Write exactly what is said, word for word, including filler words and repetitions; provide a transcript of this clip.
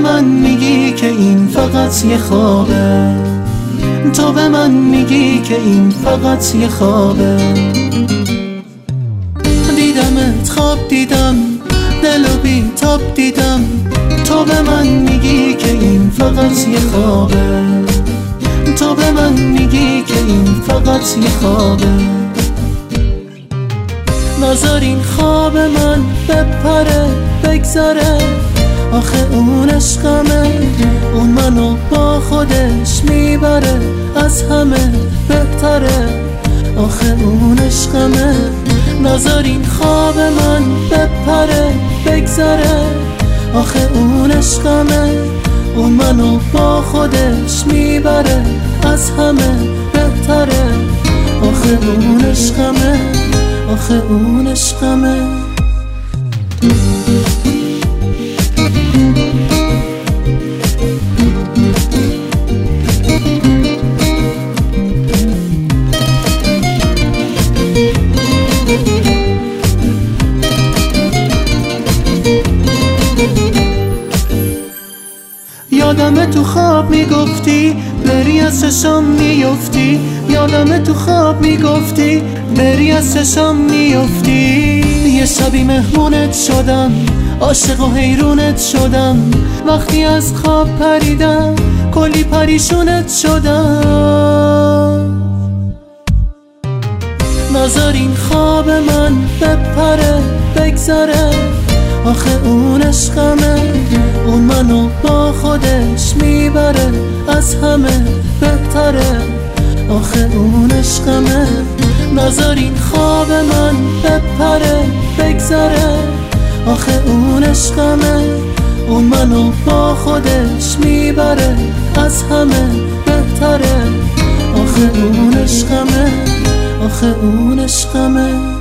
من میگی که این فقط یه خوابه، تو به من میگی که این فقط یه خوابه. دیدمت خواب دیدم، دل و بی تاب دیدم، تو به من میگی که این فقط یه خوابه، تو به من میگی که این فقط یه خوابه. نذار این خواب من بپره بگذره، آخه اون عشقمه، اون منو با خودش میبره، از همه بهتره، آخه اون عشقمه. نذار این خواب من بپره بگذره، آخه اون عشقمه، اون منو با خودش میبره، از همه بهتره، آخه اون عشقمه، آخه اون عشقمه. یادمه تو خواب میگفتی بری از چشام میفتی، یادمه تو خواب میگفتی بری از چشام میفتی. یه شبی مهمونت شدم، عاشق و حیرونت شدم، وقتی از خواب پریدم کلی پریشونت شدم. نذار این خواب من بپره بگذره، آخه اون عشقمه، اون منو با خودش میبره، از همه بهتره، آخه اون عشقمه. نذار این خواب من بپره بگذره، آخه اون عشقمه، اون منو با خودش میبره، از همه بهتره، آخه اون عشقمه، آخه اون عشقمه.